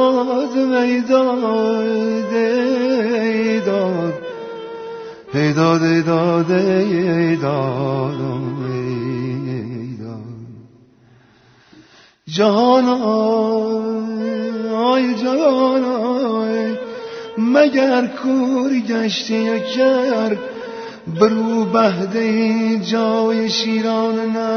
ایداد ایداد ایداد ایداد ایداد جانای جانای مگر کور گشتی یکر برو بهده جای شیران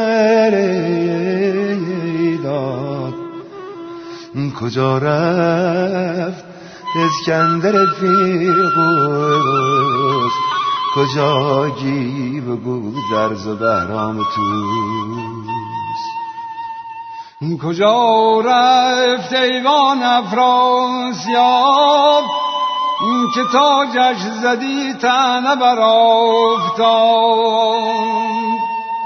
نریداد کجا رفت اسکندر فیغوز کجا گی بگو درز و بهرام توس کجا رفت ایوان افراسیاب که تاجش زدی طعنه بر آفتاب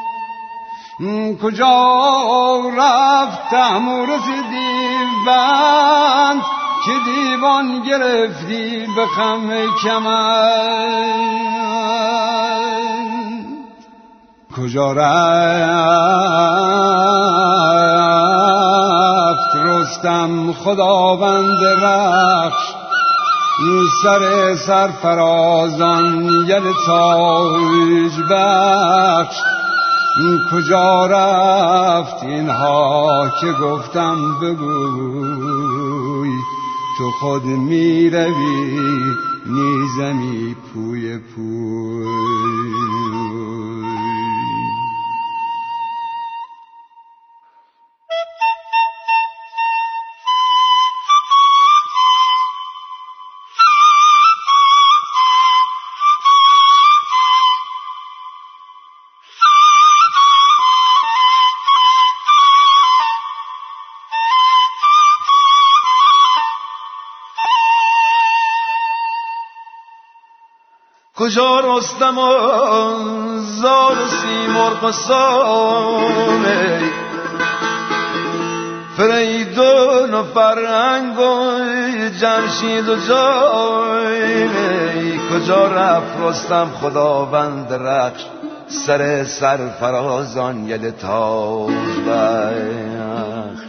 کجا رفت تحمورث دیوبند که دیوان گرفتی به خم کمند کجا رفت رستم خداوند رخش سر سرفرازان یل تاج بخش کجا رفت اینها که گفتم بگوی تو خود می روی نیزمی پوی پوی کجا رستم و زال و سیمرغ و سامه فریدون و فرهنگ و جمشید و جای کجا رفت رستم خداوند رخش سر سرفرازان یل تاج بخش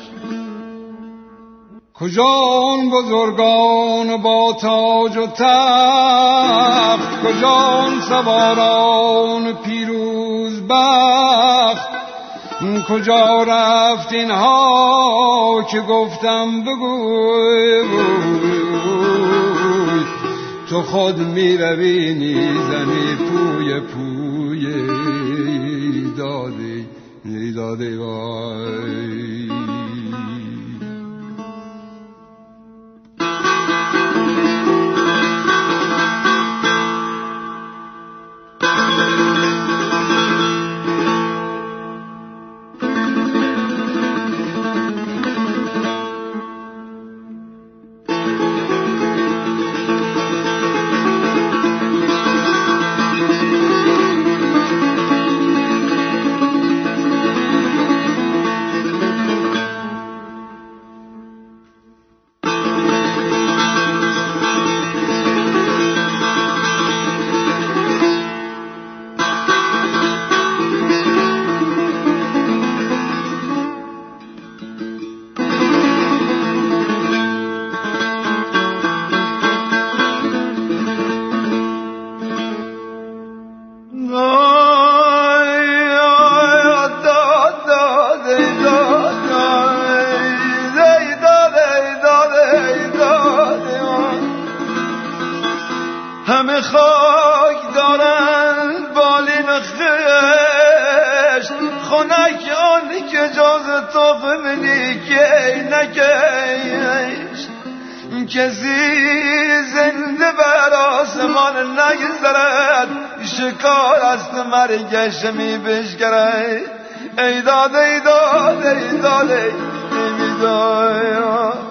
کجا اون بزرگان با تاج و تخت کجا اون سواران پیروز بخت کجا رفت اینها که گفتم بگوی تو خود می روی نیزمی پوی پوی دادی دادی وای همه خاک دارن بالین خشت خونک آن که جز تو خمینی که نکش کسی زنده بر آسمان نگذرد شکار است مرگش می بشکرد ایداد ایداد ایداد ایداد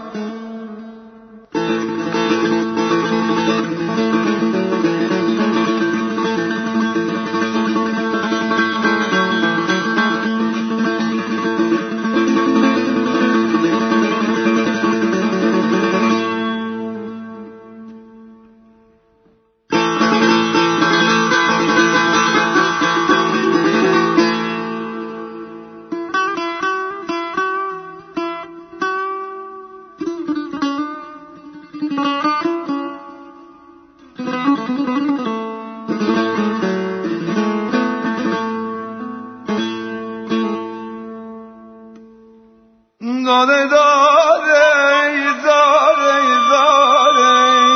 داده داده داده داده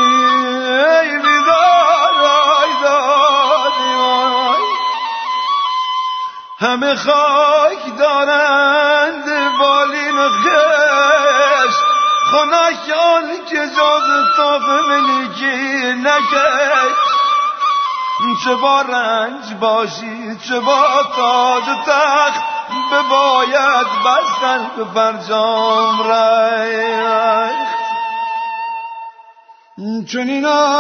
همه خاک دارند بالین خش خنکان که جز تاف ملکی نکش چه با رنج باشی چه با تاج تخت بباید بستن به فرجام رخت چنین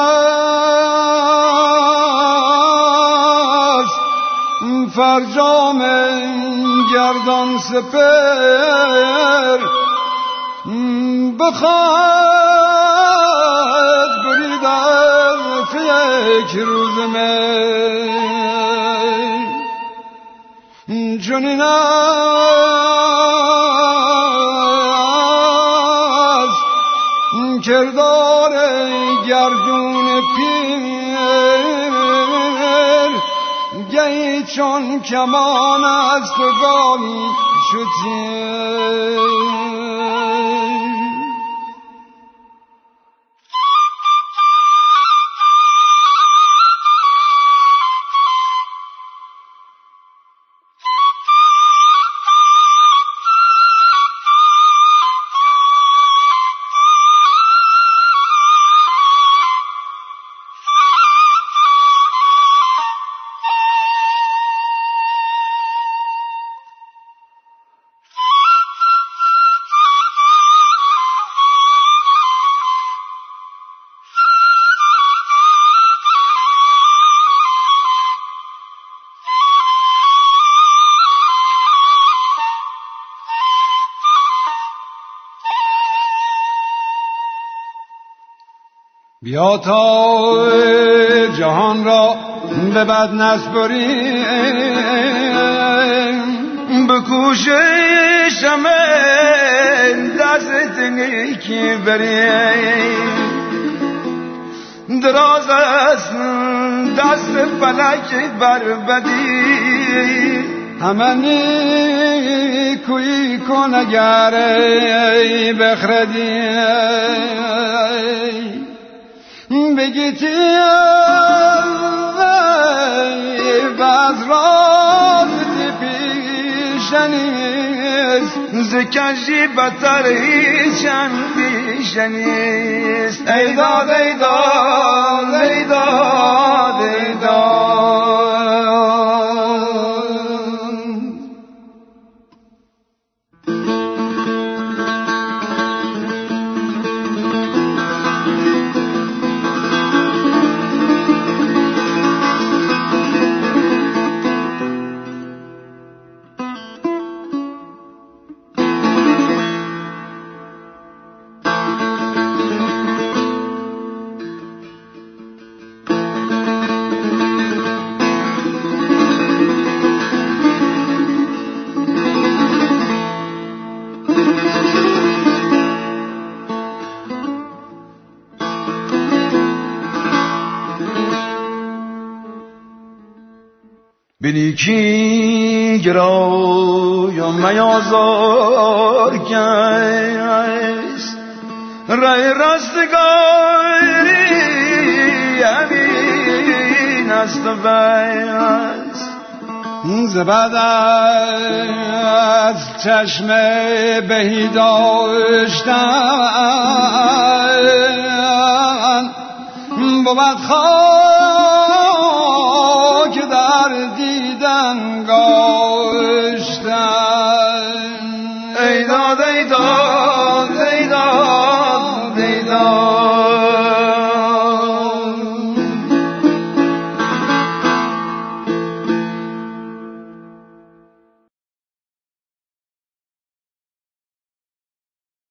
است فرجام گردان سپر بخواهد برید از یک روز من چنین است کردار گردون پیر گهی چون کمان است و گاهی شتر بیا تا جهان را به بد نسپریم بکوشش همه دست نیکی بریم دراز است دست فلک بر بدی همه نیکویی کن اگر بخردی بگیتی و از راز پیشنیست زکشی بطر هیچ اندیشنیست ای داد ای داد ای داد ای داد بنیکی گرای و میازار کس رای رستگاری امین است و بیست زبد از چشم بهی داشتن بود خاک در دیدنگاه